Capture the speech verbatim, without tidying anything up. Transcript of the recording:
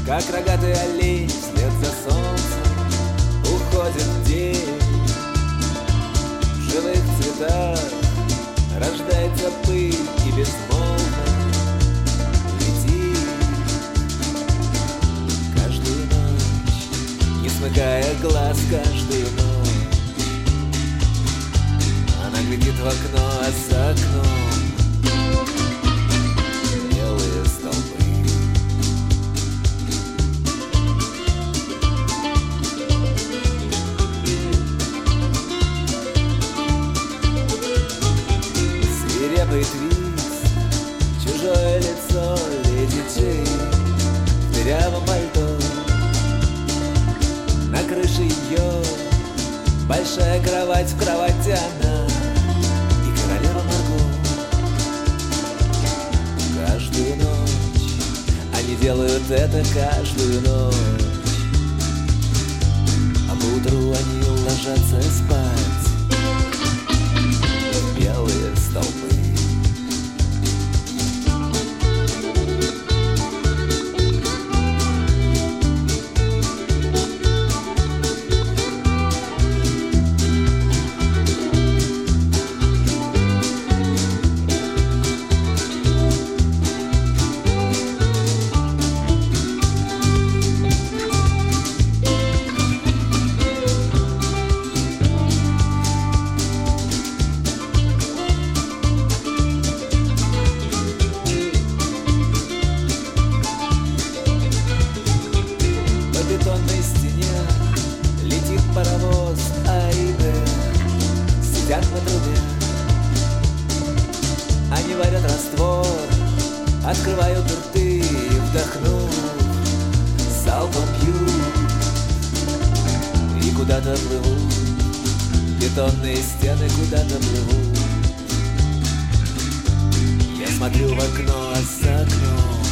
как рогатый олень вслед за солнцем уходит день. В живых цветах рождается пыль и безмолвно летит каждую ночь, не смыкая глаз каждую ночь. Она глядит в окно, а за окном белые столбы. Свирепый твист, чужое лицо леди Джейн в дырявом пальто. На крыше ее большая кровать, в кровати она и королева Марго. Каждую ночь они делают это, каждую ночь, а поутру они ложатся спать в белые столбы. Паровоз Аиде сидят на трубе. Они варят раствор, открывают рты и, вдохнув, залпом пьют и куда-то плывут. Бетонные стены куда-то плывут. Я смотрю в окно, а за окном